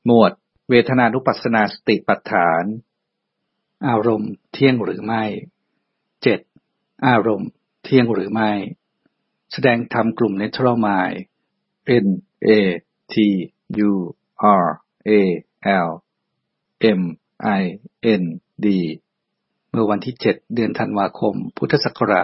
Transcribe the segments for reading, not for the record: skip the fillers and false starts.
หมวดเวทนานุปัสสนาสติปัฏฐานอารมณ์เที่ยงหรือไม่ 7. อารมณ์เที่ยงหรือไม่แสดงธรรมกลุ่ม Natural Mind N A T U R A L M I N D เมื่อวันที่ 7 เดือนธันวาคม พุทธศักราช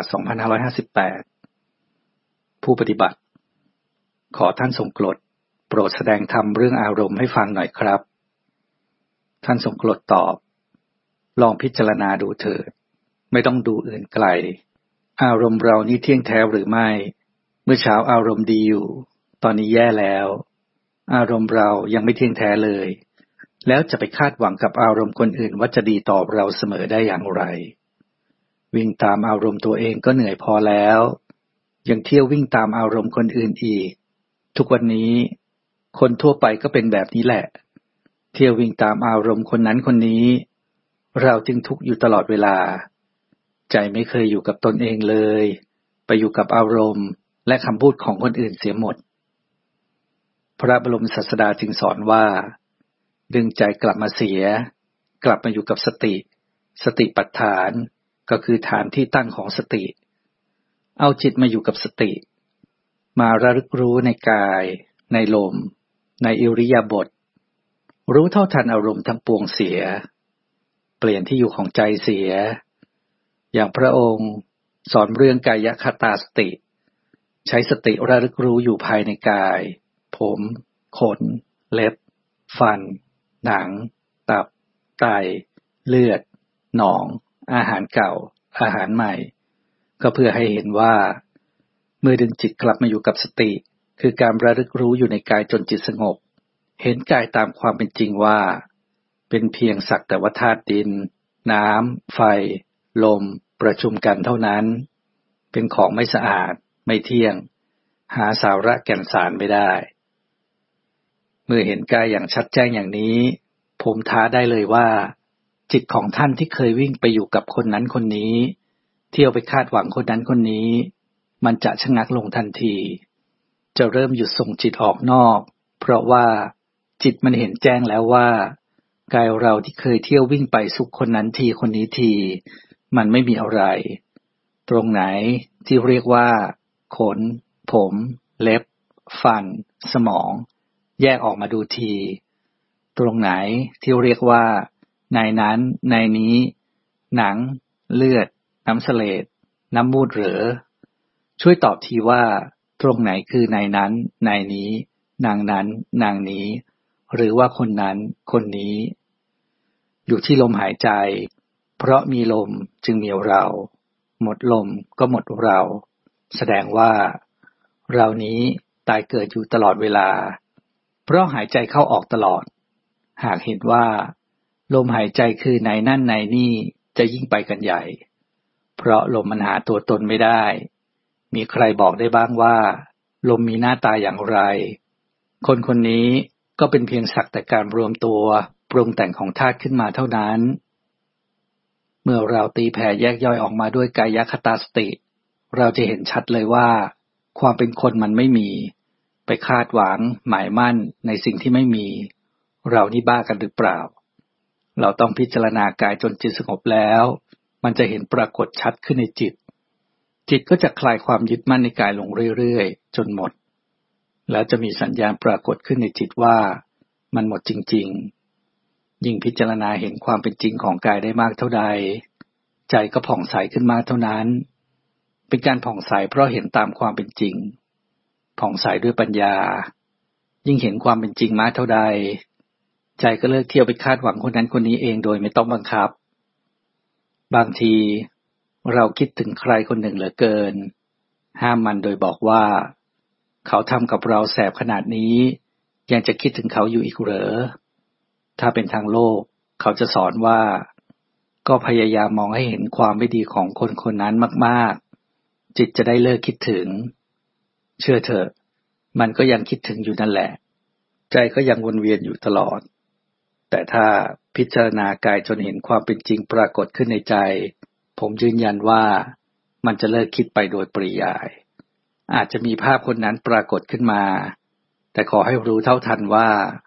2558 ผู้ปฏิบัติขอท่านทรงกรดโปรดแสดงธรรมเรื่องอารมณ์ให้ฟังหน่อยครับท่านทรงกรดตอบลองพิจารณาดูเถิดไม่ต้องดูอื่นไกลอารมณ์เรานี่เที่ยงแท้หรือไม่เมื่อเช้าอารมณ์ดีอยู่ตอนนี้แย่แล้วอารมณ์เรายังไม่เที่ยงแท้เลยแล้วจะไปคาดหวังกับอารมณ์คนอื่นว่าจะดีต่อเราเสมอได้อย่างไรวิ่งตามอารมณ์ตัวเองก็เหนื่อยพอแล้วยังเที่ยววิ่งตามอารมณ์คนอื่นอีกทุกวันนี้คนทั่วไปก็เป็นแบบนี้แหละเที่ยววิ่งตามอารมณ์คนนั้นคนนี้เราจึงทุกข์อยู่ตลอดเวลาใจไม่เคยอยู่กับตนเองเลยไปอยู่กับอารมณ์และคำพูดของคนอื่นเสียหมดพระบรมศาสดาจึงสอนว่าดึงใจกลับมาเสียกลับมาอยู่กับสติปัฏฐานก็คือฐานที่ตั้งของสติเอาจิตมาอยู่กับสติมาระลึกรู้ในกายในลมในอิริยาบถรู้เท่าทันอารมณ์ทั้งปวงเสียเปลี่ยนที่อยู่ของใจเสียอย่างพระองค์สอนเรื่องกายคตาสติใช้สติระลึกรู้อยู่ภายในกายผมขนเล็บฟันหนังตับไตเลือดหนองอาหารเก่าอาหารใหม่ก็เพื่อให้เห็นว่าเมื่อดึงจิตกลับมาอยู่กับสติคือการระลึกรู้อยู่ในกายจนจิตสงบเห็นกายตามความเป็นจริงว่าเป็นเพียงสักแต่ว่าธาตุดินน้ำไฟลมประชุมกันเท่านั้นเป็นของไม่สะอาดไม่เที่ยงหาสาระแก่นสารไม่ได้เมื่อเห็นกายอย่างชัดแจ้งอย่างนี้ผมท้าได้เลยว่าจิตของท่านที่เคยวิ่งไปอยู่กับคนนั้นคนนี้เที่ยวไปคาดหวังคนนั้นคนนี้มันจะชะงักลงทันทีจะเริ่มหยุดส่งจิตออกนอกเพราะว่าจิตมันเห็นแจ้งแล้วว่ากายเราที่เคยเที่ยววิ่งไปสุขคนนั้นทีคนนี้ทีมันไม่มีอะไรตรงไหนที่เรียกว่าขนผมเล็บฟันสมองแยกออกมาดูทีตรงไหนที่เรียกว่านายนั้นนายนี้หนังเลือดน้ำเสลดน้ำมูดหรือช่วยตอบทีว่าตรงไหนคือนายนั้นนายนี้นางนั้นนางนี้หรือว่าคนนั้นคนนี้อยู่ที่ลมหายใจเพราะมีลมจึงมีเราหมดลมก็หมดเราแสดงว่าเรานี้ตายเกิดอยู่ตลอดเวลาเพราะหายใจเข้าออกตลอดหากเห็นว่าลมหายใจคือนายนั่นนายนี่จะยิ่งไปกันใหญ่เพราะลมมันหาตัวตนไม่ได้มีใครบอกได้บ้างว่าลมมีหน้าตาอย่างไรคนคนนี้ก็เป็นเพียงสักแต่การรวมตัวปรุงแต่งของธาตุขึ้นมาเท่านั้นเมื่อเราตีแผ่แยกย่อยออกมาด้วยกายคตาสติเราจะเห็นชัดเลยว่าความเป็นคนมันไม่มีไปคาดหวังหมายมั่นในสิ่งที่ไม่มีเรานี่บ้ากันหรือเปล่าเราต้องพิจารณากายจนจิตสงบแล้วมันจะเห็นปรากฏชัดขึ้นในจิตก็จะคลายความยึดมั่นในกายลงเรื่อยๆจนหมดแล้วจะมีสัญญาณปรากฏขึ้นในจิตว่ามันหมดจริงๆยิ่งพิจารณาเห็นความเป็นจริงของกายได้มากเท่าใดใจก็ผ่องใสขึ้นมากเท่านั้นเป็นการผ่องใสเพราะเห็นตามความเป็นจริงผ่องใสด้วยปัญญายิ่งเห็นความเป็นจริงมากเท่าใดใจก็เลิกเที่ยวไปคาดหวังคนนั้นคนนี้เองโดยไม่ต้องบังคับบางทีเราคิดถึงใครคนหนึ่งเหลือเกินห้ามมันโดยบอกว่าเขาทำกับเราแสบขนาดนี้ยังจะคิดถึงเขาอยู่อีกเหรอถ้าเป็นทางโลกเขาจะสอนว่าก็พยายามมองให้เห็นความไม่ดีของคนคนนั้นมากๆจิตจะได้เลิกคิดถึงเชื่อเถอะมันก็ยังคิดถึงอยู่นั่นแหละใจก็ยังวนเวียนอยู่ตลอดแต่ถ้าพิจารณากายจนเห็นความเป็นจริงปรากฏขึ้นในใจผมยืนยันว่ามันจะเลิกคิดไปโดยปริยายอาจจะมีภาพคนนั้นปรากฏขึ้นมาแต่ขอให้รู้เท่าทันว่า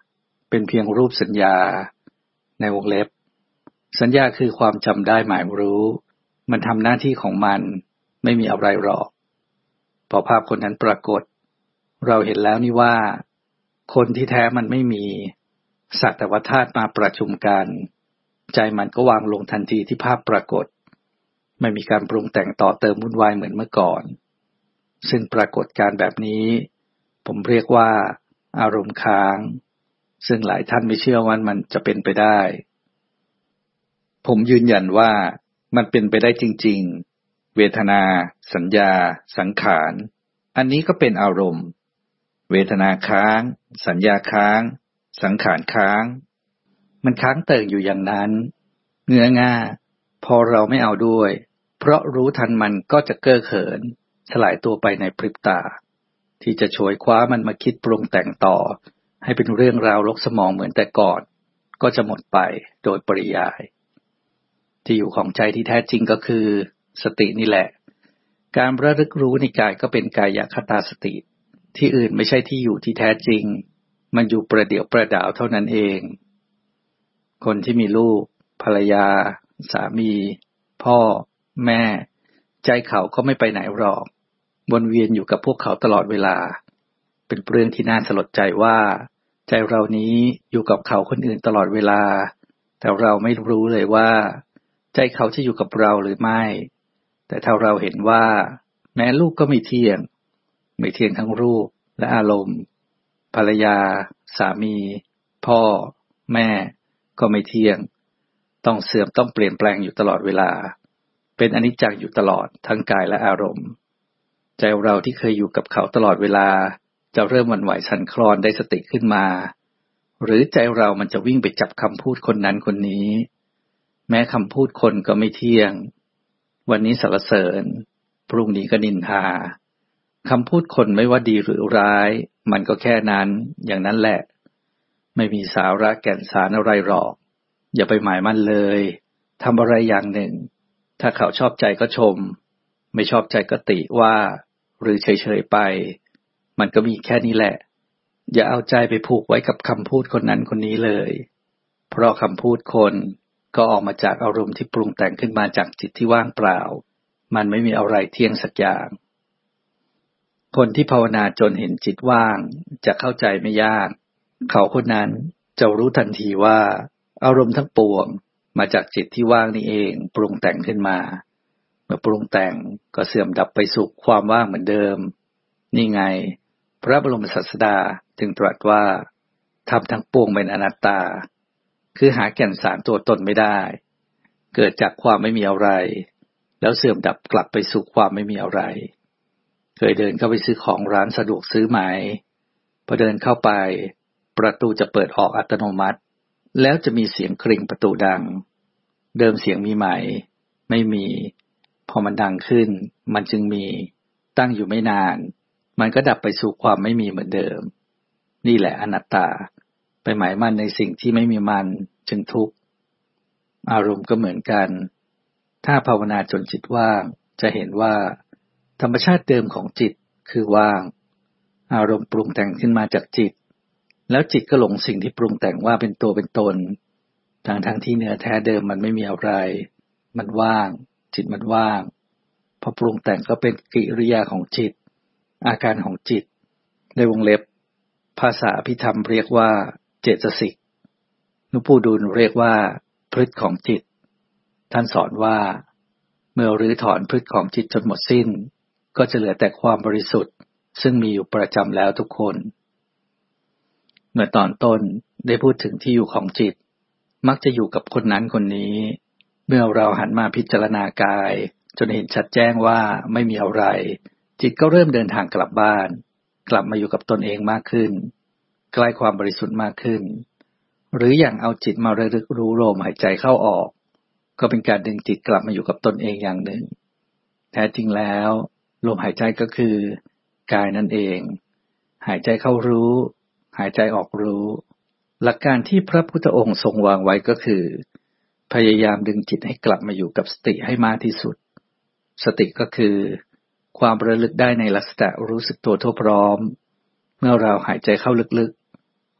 เป็นเพียงรูปสัญญาในวงเล็บสัญญาคือความจำได้หมายรู้มันทำหน้าที่ของมันไม่มีอะไรหรอกพอภาพคนนั้นปรากฏเราเห็นแล้วนี่ว่าคนที่แท้มันไม่มีสักแต่ว่าธาตุมาประชุมกันใจมันก็วางลงทันทีที่ภาพปรากฏไม่มีการปรุงแต่งต่อเติมวุ่นวายเหมือนเมื่อก่อนซึ่งปรากฏการแบบนี้ผมเรียกว่าอารมณ์ค้างซึ่งหลายท่านไม่เชื่อว่ามันจะเป็นไปได้ผมยืนยันว่ามันเป็นไปได้จริงๆเวทนาสัญญาสังขารอันนี้ก็เป็นอารมณ์เวทนาค้างสัญญาค้างสังขารค้างมันค้างเติ่งอยู่อย่างนั้นเงื้อง่าพอเราไม่เอาด้วยเพราะรู้ทันมันก็จะเก้อเขินสลายตัวไปในพริบตาที่จะโฉยคว้ามันมาคิดปรุงแต่งต่อให้เป็นเรื่องราวรกสมองเหมือนแต่ก่อนก็จะหมดไปโดยปริยายที่อยู่ของใจที่แท้จริงก็คือสตินี่แหละการระลึกรู้ในกายก็เป็นกายคตาสติที่อื่นไม่ใช่ที่อยู่ที่แท้จริงมันอยู่ประเดี๋ยวประดาวเท่านั้นเองคนที่มีลูกภรรยาสามีพ่อแม่ใจเขาก็ไม่ไปไหนหรอกวนเวียนอยู่กับพวกเขาตลอดเวลาเป็นเรื่องที่น่าสลดใจว่าใจเรานี้อยู่กับเขาคนอื่นตลอดเวลาแต่เราไม่รู้เลยว่าใจเขาจะอยู่กับเราหรือไม่แต่ถ้าเราเห็นว่าแม้ลูกก็ไม่เที่ยงทั้งรูปและอารมณ์ภรรยาสามีพ่อแม่ก็ไม่เที่ยงต้องเสื่อมต้องเปลี่ยนแปลงอยู่ตลอดเวลาเป็นอนิจจังอยู่ตลอดทั้งกายและอารมณ์ใจเราที่เคยอยู่กับเขาตลอดเวลาจะเริ่มหวั่นไหวสั่นคลอนได้สติขึ้นมาหรือใจเรามันจะวิ่งไปจับคำพูดคนนั้นคนนี้แม้คำพูดคนก็ไม่เที่ยงวันนี้สรรเสริญพรุ่งนี้ก็นินทาคำพูดคนไม่ว่าดีหรือร้ายมันก็แค่นั้นอย่างนั้นแหละไม่มีสาระแก่นสารอะไรหรอกอย่าไปหมายมั่นเลยทำอะไรอย่างหนึ่งถ้าเขาชอบใจก็ชมไม่ชอบใจก็ติว่าหรือเฉยๆไปมันก็มีแค่นี้แหละอย่าเอาใจไปผูกไว้กับคำพูดคนนั้นคนนี้เลยเพราะคำพูดคนก็ออกมาจากอารมณ์ที่ปรุงแต่งขึ้นมาจากจิตที่ว่างเปล่ามันไม่มีอะไรเที่ยงสักอย่างคนที่ภาวนาจนเห็นจิตว่างจะเข้าใจไม่ยากเขาคนนั้นจะรู้ทันทีว่าอารมณ์ทั้งปวงมาจากจิตที่ว่างนี่เองปรุงแต่งขึ้นมาเมื่อปรุงแต่งก็เสื่อมดับไปสู่ความว่างเหมือนเดิมนี่ไงพระบรมศาสดาจึงตรัสว่าธรรมทั้งปวงเป็นอนัตตาคือหาแก่นสารตัวตนไม่ได้เกิดจากความไม่มีอะไรแล้วเสื่อมดับกลับไปสู่ความไม่มีอะไรเคยเดินเข้าไปซื้อของร้านสะดวกซื้อไหมพอเดินเข้าไปประตูจะเปิดออกอัตโนมัติแล้วจะมีเสียงกริ่งประตูดังเดิมเสียงมีไหมไม่มีพอมันดังขึ้นมันจึงมีตั้งอยู่ไม่นานมันก็ดับไปสู่ความไม่มีเหมือนเดิมนี่แหละอนัตตาไปหมายมั่นในสิ่งที่ไม่มีมันจึงทุกข์อารมณ์ก็เหมือนกันถ้าภาวนาจนจิตว่างจะเห็นว่าธรรมชาติเดิมของจิตคือว่างอารมณ์ปรุงแต่งขึ้นมาจากจิตแล้วจิตก็หลงสิ่งที่ปรุงแต่งว่าเป็นตัวเป็นตนทั้งที่เนื้อแท้เดิมมันไม่มีอะไรมันว่างจิตมันว่างพอปรุงแต่งก็เป็นกิริยาของจิตอาการของจิตในวงเล็บภาษาอภิธรรมเรียกว่าเจตสิกนุปูดุลเรียกว่าพฤติของจิตท่านสอนว่าเมื่อรื้อถอนพฤติของจิตจนหมดสิ้นก็จะเหลือแต่ความบริสุทธิ์ซึ่งมีอยู่ประจำแล้วทุกคนเมื่อตอนต้นได้พูดถึงที่อยู่ของจิตมักจะอยู่กับคนนั้นคนนี้เมื่อเราหันมาพิจารณากายจนเห็นชัดแจ้งว่าไม่มีอะไรจิตก็เริ่มเดินทางกลับบ้านกลับมาอยู่กับตนเองมากขึ้นใกล้ความบริสุทธิ์มากขึ้นหรืออย่างเอาจิตมาระลึกรู้ลมหายใจเข้าออกก็เป็นการดึงจิตกลับมาอยู่กับตนเองอย่างหนึ่งแท้จริงแล้วลมหายใจก็คือกายนั่นเองหายใจเข้ารู้หายใจออกรู้หลักการที่พระพุทธองค์ทรงวางไว้ก็คือพยายามดึงจิตให้กลับมาอยู่กับสติให้มากที่สุดสติก็คือความระลึกได้ในลักษณะรู้สึกตัวทั่วพร้อมเมื่อเราหายใจเข้าลึก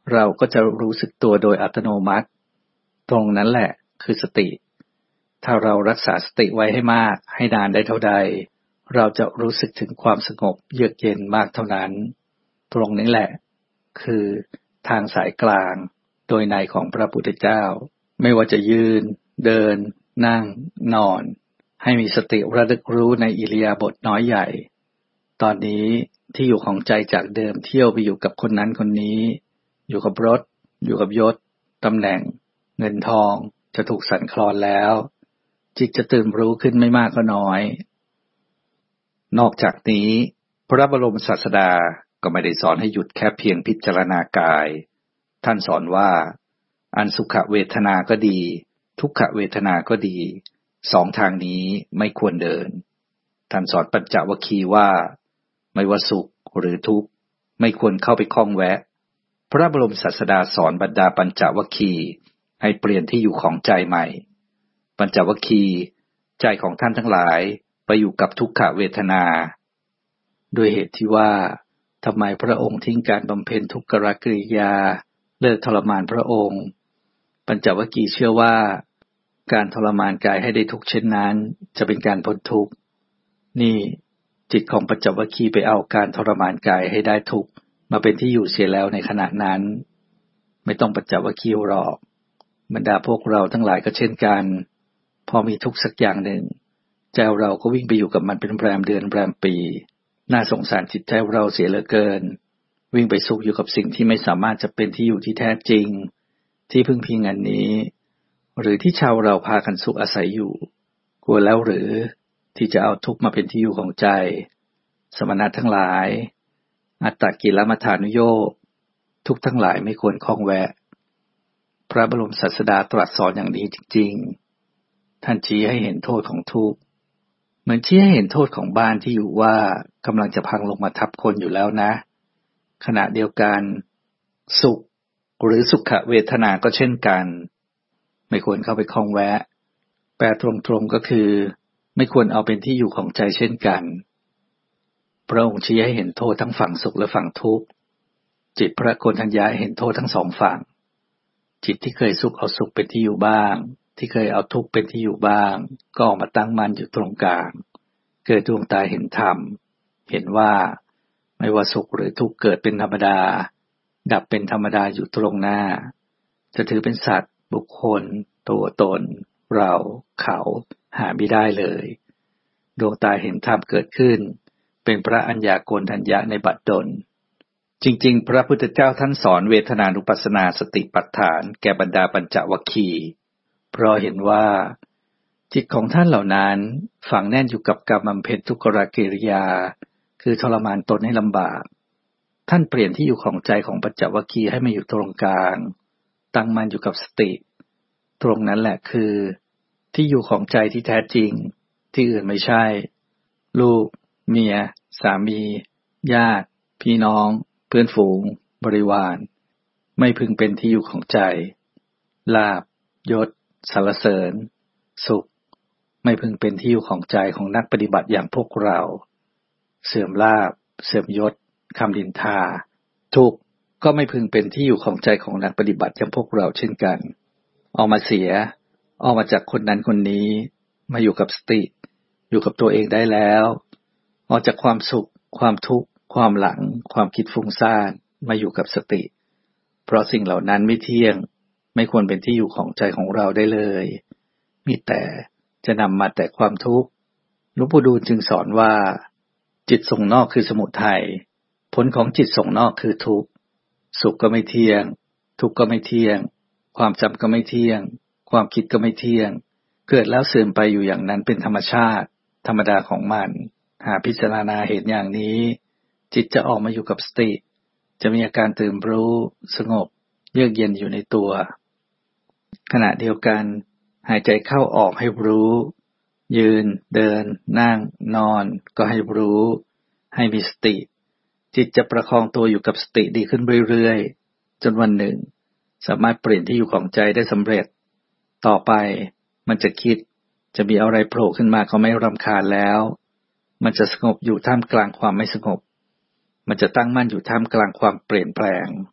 เราก็จะรู้สึกตัวโดยอัตโนมัติตรงนั้นแหละคือสติถ้าเรารักษาสติไว้ให้มากให้นานได้เท่าใดเราจะรู้สึกถึงความสงบเยือกเย็นมากเท่านั้นตรงนี้แหละคือทางสายกลางโดยในของพระพุทธเจ้าไม่ว่าจะยืนเดินนั่งนอนให้มีสติระลึกรู้ในอิริยาบถน้อยใหญ่ตอนนี้ที่อยู่ของใจจากเดิมเที่ยวไปอยู่กับคนนั้นคนนี้อยู่กับรถอยู่กับยศตำแหน่งเงินทองจะถูกสั่นคลอนแล้วจิตจะตื่นรู้ขึ้นไม่มากก็น้อยนอกจากนี้พระบรมศาสดาก็ไม่ได้สอนให้หยุดแค่เพียงพิจารณากายท่านสอนว่าอันสุขเวทนาก็ดีทุกขเวทนาก็ดีสองทางนี้ไม่ควรเดินท่านสอนปัญจวัคคีย์ว่าไม่ว่าสุขหรือทุกข์ไม่ควรเข้าไปข้องแวะพระบรมศาสดาสอนบรรดาปัญจวัคคีย์ให้เปลี่ยนที่อยู่ของใจใหม่ปัญจวัคคีย์ใจของท่านทั้งหลายไปอยู่กับทุกขเวทนาด้วยเหตุที่ว่าทำไมพระองค์ทิ้งการบำเพ็ญทุกขกิริยาเลิกทรมานพระองค์ปัญจวัคคีย์เชื่อว่าการทรมานกายให้ได้ทุกข์เช่นนั้นจะเป็นการพ้นทุกข์นี่จิตของปัญจวัคคีย์ไปเอาการทรมานกายให้ได้ทุกข์มาเป็นที่อยู่เสียแล้วในขณะนั้นไม่ต้องปัญจวัคคีย์หรอกบรรดาพวกเราทั้งหลายก็เช่นกันพอมีทุกข์สักอย่างหนึ่งใจเราก็วิ่งไปอยู่กับมันเป็นแรมเดือนแรมปีน่าสงสารจิตใจเราเสียเหลือเกินวิ่งไปสุขอยู่กับสิ่งที่ไม่สามารถจะเป็นที่อยู่ที่แท้จริงที่พึ่งพิงอันนี้หรือที่ชาวเราพากันสุขอาศัยอยู่กลัวแล้วหรือที่จะเอาทุกข์มาเป็นที่อยู่ของใจสมณะทั้งหลายอัตตกิลมัฏฐานุโยคทุกทั้งหลายไม่ควรคล้องแวะพระบรมศาสดาตรัสสอนอย่างนี้จริงๆท่านชี้ให้เห็นโทษของทุกข์เหมือนชี้ให้เห็นโทษของบ้านที่อยู่ว่ากำลังจะพังลงมาทับคนอยู่แล้วนะขณะเดียวกันสุขหรือสุขเวทนาก็เช่นกันไม่ควรเข้าไปคล้องแวะแปลตรงๆก็คือไม่ควรเอาเป็นที่อยู่ของใจเช่นกันพระองค์ชี้ให้เห็นโทษทั้งฝั่งสุขและฝั่งทุกข์จิตพระโกณฑัญญาเห็นโทษทั้งสองฝั่งจิตที่เคยสุขเอาสุขเป็นที่อยู่บ้างที่เคยเอาทุกข์เป็นที่อยู่บ้างก็ออกมาตั้งมั่นอยู่ตรงกลางเกิดดวงตาเห็นธรรมเห็นว่าไม่ว่าสุขหรือทุกข์เกิดเป็นธรรมดาดับเป็นธรรมดาอยู่ตรงหน้าจะถือเป็นสัตว์บุคคลตัวตนเราเขาหาไม่ได้เลยดวงตาเห็นธรรมเกิดขึ้นเป็นพระอัญญาโกณฑัญญะในบัดดลจริงๆพระพุทธเจ้าท่านสอนเวทนานุปัสสนาสติปัฏฐานแก่บรรดาปัญจวัคคีย์เพราะเห็นว่าจิตของท่านเหล่านั้นฝังแน่นอยู่กับการบำเพ็ญทุกขกิริยาคือทรมานตนให้ลำบากท่านเปลี่ยนที่อยู่ของใจของปัญจวัคคีย์ให้มาอยู่ตรงกลางตั้งมั่นอยู่กับสติตรงนั้นแหละคือที่อยู่ของใจที่แท้จริงที่อื่นไม่ใช่ลูกเมียสามีญาติพี่น้องเพื่อนฝูงบริวารไม่พึงเป็นที่อยู่ของใจลาภยศสรรเสริญสุขไม่พึงเป็นที่อยู่ของใจของนักปฏิบัติอย่างพวกเราเสื่อมลาภเสื่อมยศคำดินทาทุกข์ก็ไม่พึงเป็นที่อยู่ของใจของนักปฏิบัติอย่างพวกเราเช่นกันออกมาเสียออกมาจากคนนั้นคนนี้มาอยู่กับสติอยู่กับตัวเองได้แล้วออกจากความสุขความทุกข์ความหลังความคิดฟุ้งซ่านมาอยู่กับสติเพราะสิ่งเหล่านั้นไม่เที่ยงไม่ควรเป็นที่อยู่ของใจของเราได้เลยมีแต่จะนำมาแต่ความทุกข์หลวงปู่ดูลจึงสอนว่าจิตส่งนอกคือสมุทัยผลของจิตส่งนอกคือทุกข์สุขก็ไม่เที่ยงทุกข์ก็ไม่เที่ยงความจำก็ไม่เที่ยงความคิดก็ไม่เที่ยงเกิดแล้วเสื่อมไปอยู่อย่างนั้นเป็นธรรมชาติธรรมดาของมันหากพิจารณาเห็นอย่างนี้จิตจะออกมาอยู่กับสติจะมีอาการตื่นรู้สงบเยือกเย็นอยู่ในตัวขณะเดียวกันหายใจเข้าออกให้รู้ยืนเดินนั่งนอนก็ให้รู้ให้มีสติจิตจะประคองตัวอยู่กับสติดีขึ้นเรื่อยๆจนวันหนึ่งสามารถเปลี่ยนที่อยู่ของใจได้สำเร็จต่อไปมันจะคิดจะมีอะไรโผล่ขึ้นมาก็ไม่รำคาญแล้วมันจะสงบอยู่ท่ามกลางความไม่สงบมันจะตั้งมั่นอยู่ท่ามกลางความเปลี่ยนแปลงเพ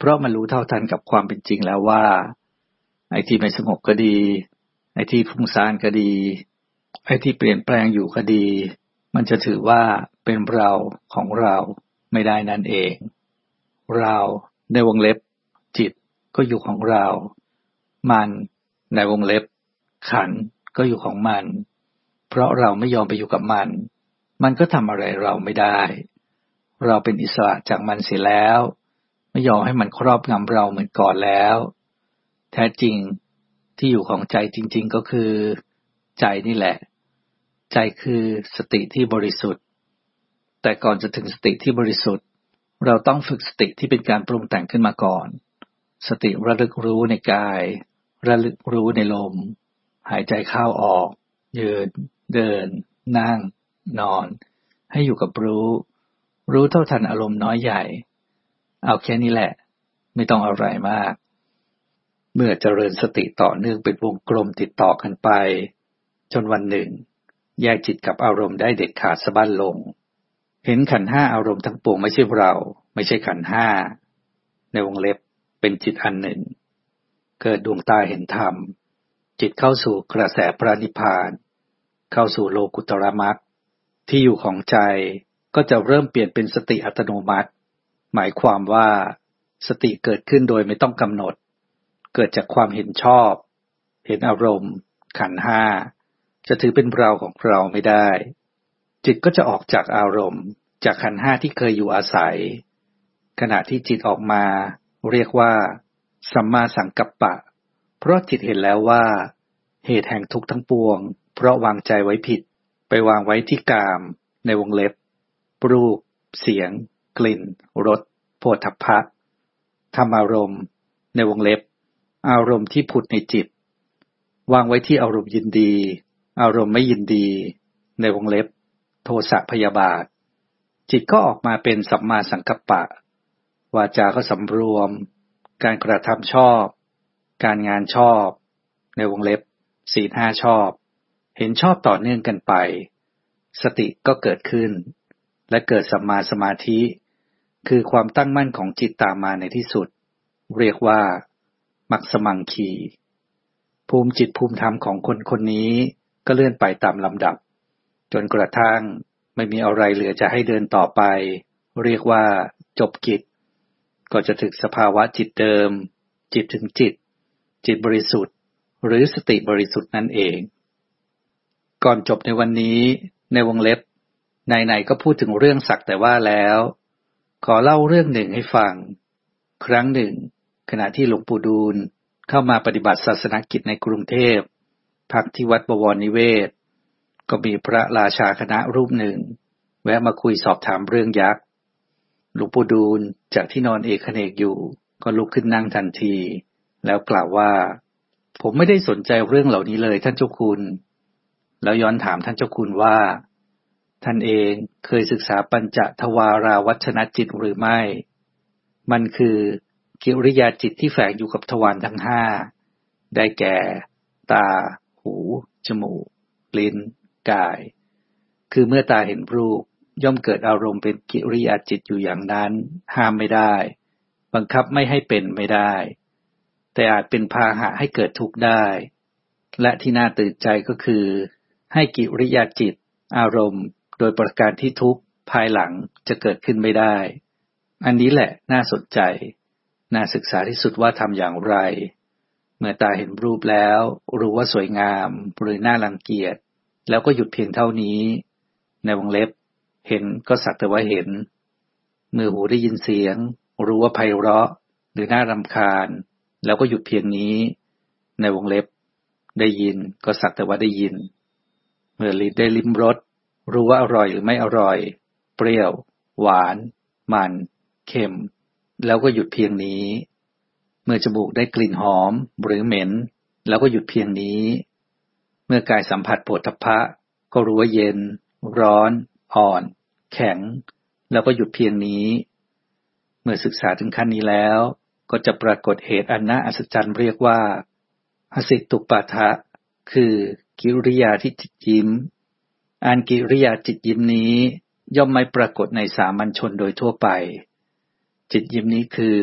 ราะมันรู้เท่าทันกับความเป็นจริงแล้วว่าไอ้ที่ไม่สงบก็ดีไอ้ที่ฟุ้งซ่านก็ดีไอ้ที่เปลี่ยนแปลงอยู่ก็ดีมันจะถือว่าเป็นเราของเราไม่ได้นั่นเองเราในวงเล็บจิตก็อยู่ของเรามันในวงเล็บขันธ์ก็อยู่ของมันเพราะเราไม่ยอมไปอยู่กับมันมันก็ทำอะไรเราไม่ได้เราเป็นอิสระจากมันเสียแล้วไม่ยอมให้มันครอบงำเราเหมือนก่อนแล้วแท้จริงที่อยู่ของใจจริงๆก็คือใจนี่แหละใจคือสติที่บริสุทธิ์แต่ก่อนจะถึงสติที่บริสุทธิ์เราต้องฝึกสติที่เป็นการปรุงแต่งขึ้นมาก่อนสติระลึกรู้ในกายระลึกรู้ในลมหายใจเข้าออกยืนเดินนั่งนอนให้อยู่กับรู้เท่าทันอารมณ์น้อยใหญ่เอาแค่นี้แหละไม่ต้องอะไรมากเมื่อเจริญสติต่อเนื่องเป็นวงกลมติดต่อกันไปจนวันหนึ่งแยกจิตกับอารมณ์ได้เด็ดขาดสะบั้นลงเห็นขันธ์ห้าอารมณ์ทั้งปวงไม่ใช่เราไม่ใช่ขันธ์ห้าในวงเล็บเป็นจิตอันหนึ่งเกิดดวงตาเห็นธรรมจิตเข้าสู่กระแสพระนิพพานเข้าสู่โลกุตตรมรรคที่อยู่ของใจก็จะเริ่มเปลี่ยนเป็นสติอัตโนมัติหมายความว่าสติเกิดขึ้นโดยไม่ต้องกำหนดเกิดจากความเห็นชอบเห็นอารมณ์ขันธ์ห้าจะถือเป็นเราของเราไม่ได้จิตก็จะออกจากอารมณ์จากขันธ์ห้าที่เคยอยู่อาศัยขณะที่จิตออกมาเรียกว่าสัมมาสังกัปปะเพราะจิตเห็นแล้วว่าเหตุแห่งทุกข์ทั้งปวงเพราะวางใจไว้ผิดไปวางไว้ที่กามในวงเล็บรูปเสียงกลิ่นรสโผฏฐัพพะธรรมารมณ์ในวงเล็บอารมณ์ที่ผุดในจิตวางไว้ที่อารมณ์ยินดีอารมณ์ไม่ยินดีในวงเล็บโทสะพยาบาทจิตก็ออกมาเป็นสัมมาสังกัปปะวาจาก็สำรวมการกระทำชอบการงานชอบในวงเล็บศีลห้าชอบเห็นชอบต่อเนื่องกันไปสติก็เกิดขึ้นและเกิดสัมมาสมาธิคือความตั้งมั่นของจิตตามมาในที่สุดเรียกว่ามัคสมังคีภูมิจิตภูมิธรรมของคนคนนี้ก็เลื่อนไปตามลำดับจนกระทั่งไม่มีอะไรเหลือจะให้เดินต่อไปเรียกว่าจบกิจก็จะถึงสภาวะจิตเดิมจิตถึงจิตบริสุทธิ์หรือสติบริสุทธิ์นั่นเองก่อนจบในวันนี้ในวงเล็บไหนๆก็พูดถึงเรื่องสักแต่ว่าแล้วขอเล่าเรื่องหนึ่งให้ฟังครั้งหนึ่งขณะที่หลวงปู่ดูลเข้ามาปฏิบัติศาสนกิจในกรุงเทพพักที่วัดบวรนิเวศก็มีพระราชาคณะรูปหนึ่งแวะมาคุยสอบถามเรื่องยักษ์หลวงปู่ดูลจากที่นอนเอกเขนกอยู่ก็ลุกขึ้นนั่งทันทีแล้วกล่าวว่าผมไม่ได้สนใจเรื่องเหล่านี้เลยท่านเจ้าคุณแล้วย้อนถามท่านเจ้าคุณว่าท่านเองเคยศึกษาปัญจทวาราวัชนจิตหรือไม่มันคือกิริยาจิตที่แฝงอยู่กับทวารทั้งห้าได้แก่ตาหูจมูกลิ้นกายคือเมื่อตาเห็นรูปย่อมเกิดอารมณ์เป็นกิริยาจิตอยู่อย่างนั้นห้ามไม่ได้บังคับไม่ให้เป็นไม่ได้แต่อาจเป็นพาหะให้เกิดทุกข์ได้และที่น่าตื่นใจก็คือให้กิริยาจิตอารมณ์โดยประการที่ทุกข์ภายหลังจะเกิดขึ้นไม่ได้อันนี้แหละน่าสนใจน่าศึกษาที่สุดว่าทำอย่างไรเมื่อตาเห็นรูปแล้วรู้ว่าสวยงามหรือน่ารังเกียจแล้วก็หยุดเพียงเท่านี้ในวงเล็บเห็นก็สักแต่ว่าเห็นเมื่อหูได้ยินเสียงรู้ว่าไพเราะหรือน่ารำคาญแล้วก็หยุดเพียงนี้ในวงเล็บได้ยินก็สักแต่ว่าได้ยินเมื่อลิ้นได้ลิ้มรสรู้ว่าอร่อยหรือไม่อร่อยเปรี้ยวหวานมันเค็มแล้วก็หยุดเพียงนี้เมื่อจมูกได้กลิ่นหอมหรือเหม็นแล้วก็หยุดเพียงนี้เมื่อกายสัมผัสโผฏฐัพพะก็รู้ว่าเย็นร้อนอ่อนแข็งแล้วก็หยุดเพียงนี้เมื่อศึกษาถึงขั้นนี้แล้วก็จะปรากฏเหตุอันน่าอัศจรรย์เรียกว่าหสิตุปาทะคือกิริยาที่จิตยิ้มอันกิริยาจิตยิ้มนี้ย่อมไม่ปรากฏในสามัญชนโดยทั่วไปจิตยิ้มนี้คือ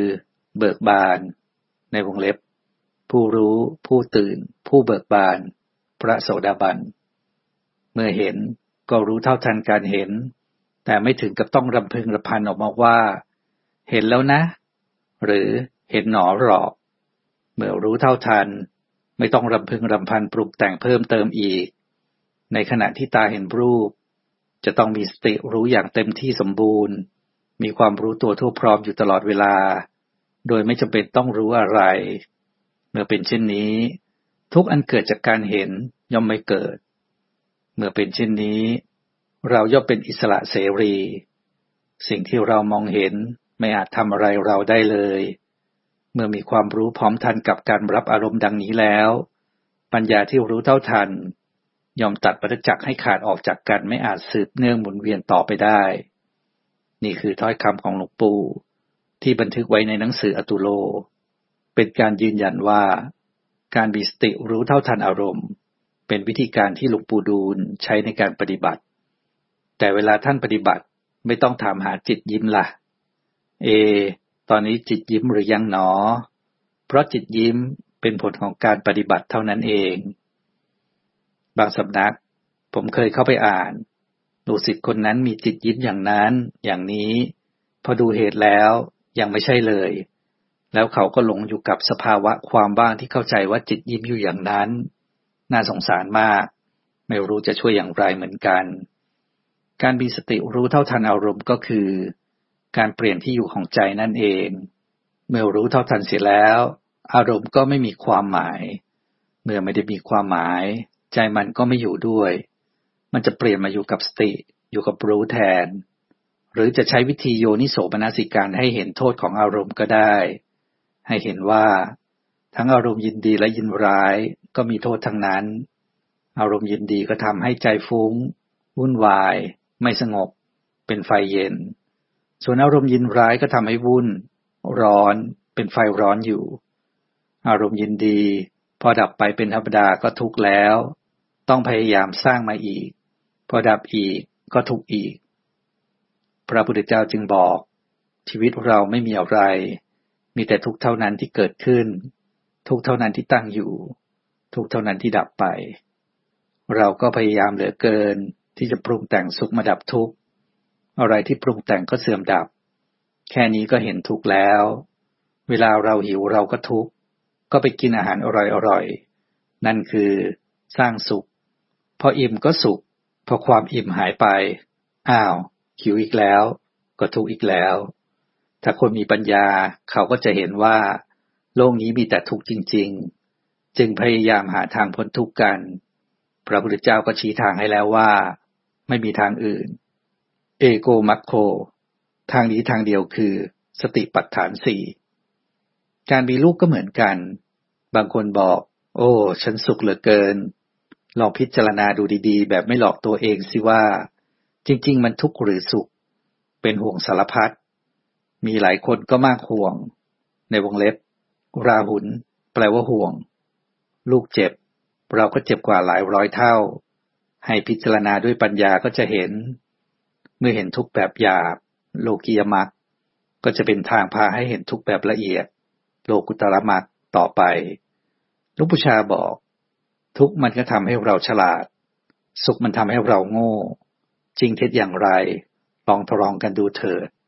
เบิกบานในวงเล็บผู้รู้ผู้ตื่นผู้เบิกบานพระโสดาบันเมื่อเห็นก็รู้เท่าทันการเห็นแต่ไม่ถึงกับต้องรำพึงรำพันออกมาว่าเห็นแล้วนะหรือเห็นหนอหรอกเมื่อรู้เท่าทันไม่ต้องรำพึงรำพันปรุงแต่งเพิ่มเติมอีกในขณะที่ตาเห็นรูปจะต้องมีสติรู้อย่างเต็มที่สมบูรณ์มีความรู้ตัวทั่วพร้อมอยู่ตลอดเวลาโดยไม่จำเป็นต้องรู้อะไรเมื่อเป็นเช่นนี้ทุกอันเกิดจากการเห็นย่อมไม่เกิดเมื่อเป็นเช่นนี้เราย่อมเป็นอิสระเสรีสิ่งที่เรามองเห็นไม่อาจทำอะไรเราได้เลยเมื่อมีความรู้พร้อมทันกับการรับอารมณ์ดังนี้แล้วปัญญาที่รู้เท่าทันยอมตัดวัฏจักรให้ขาดออกจากกันไม่อาจสืบเนื่องหมุนเวียนต่อไปได้นี่คือถ้อยคำของหลวงปู่ที่บันทึกไว้ในหนังสืออตุโลเป็นการยืนยันว่าการมีสติรู้เท่าทันอารมณ์เป็นวิธีการที่หลวงปู่ดูลย์ใช้ในการปฏิบัติแต่เวลาท่านปฏิบัติไม่ต้องถามหาจิตยิ้มล่ะตอนนี้จิตยิ้มหรือยังหนอเพราะจิตยิ้มเป็นผลของการปฏิบัติเท่านั้นเองบางสำนักผมเคยเข้าไปอ่านลูกศิษย์คนนั้นมีจิตยิ้มอย่างนั้นอย่างนี้พอดูเหตุแล้วยังไม่ใช่เลยแล้วเขาก็หลงอยู่กับสภาวะความว่างที่เข้าใจว่าจิตยิ้มอยู่อย่างนั้นน่าสงสารมากไม่รู้จะช่วยอย่างไรเหมือนกันการมีสติรู้เท่าทันอารมณ์ก็คือการเปลี่ยนที่อยู่ของใจนั่นเองเมื่อรู้เท่าทันเสร็จแล้วอารมณ์ก็ไม่มีความหมายเมื่อไม่ได้มีความหมายใจมันก็ไม่อยู่ด้วยมันจะเปลี่ยนมาอยู่กับสติอยู่กับรู้แทนหรือจะใช้วิธีโยนิโสมนสิการให้เห็นโทษของอารมณ์ก็ได้ให้เห็นว่าทั้งอารมณ์ยินดีและยินร้ายก็มีโทษทั้งนั้นอารมณ์ยินดีก็ทำให้ใจฟุ้งวุ่นวายไม่สงบเป็นไฟเย็นส่วนอารมณ์ยินร้ายก็ทำให้วุ่นร้อนเป็นไฟร้อนอยู่อารมณ์ยินดีพอดับไปเป็นธรรมดาก็ทุกข์แล้วต้องพยายามสร้างมาอีกพอดับอีกก็ทุกข์อีกพระพุทธเจ้าจึงบอกชีวิตเราไม่มีอะไรมีแต่ทุกข์เท่านั้นที่เกิดขึ้นทุกข์เท่านั้นที่ตั้งอยู่ทุกข์เท่านั้นที่ดับไปเราก็พยายามเหลือเกินที่จะปรุงแต่งสุขมาดับทุกข์อะไรที่ปรุงแต่งก็เสื่อมดับแค่นี้ก็เห็นทุกข์แล้วเวลาเราหิวเราก็ทุกข์ก็ไปกินอาหารอร่อยๆนั่นคือสร้างสุขพออิ่มก็สุขพอความอิ่มหายไปอ้าวหิวอีกแล้วก็ทุกข์อีกแล้วถ้าคนมีปัญญาเขาก็จะเห็นว่าโลกนี้มีแต่ทุกข์จริงๆจึงพยายามหาทางพ้นทุกข์กันพระพุทธเจ้าก็ชี้ทางให้แล้วว่าไม่มีทางอื่นเอโกมัคโคทางนี้ทางเดียวคือสติปัฏฐานสี่การมีลูกก็เหมือนกันบางคนบอกโอ้ฉันสุขเหลือเกินลองพิจารณาดูดีๆแบบไม่หลอกตัวเองสิว่าจริงๆมันทุกข์หรือสุขเป็นห่วงสารพัดมีหลายคนก็มากห่วงในวงเล็บราหุลแปลว่าห่วงลูกเจ็บเราก็เจ็บกว่าหลายร้อยเท่าให้พิจารณาด้วยปัญญาก็จะเห็นเมื่อเห็นทุกข์แบบหยาบโลกียมรรคก็จะเป็นทางพาให้เห็นทุกข์แบบละเอียดโลกุตตรมรรคต่อไปหลวงปู่ชาบอกทุกข์มันก็ทำให้เราฉลาดสุขมันทำให้เราโง่จริงเท็จอย่างไรลองทดลองกันดูเถิด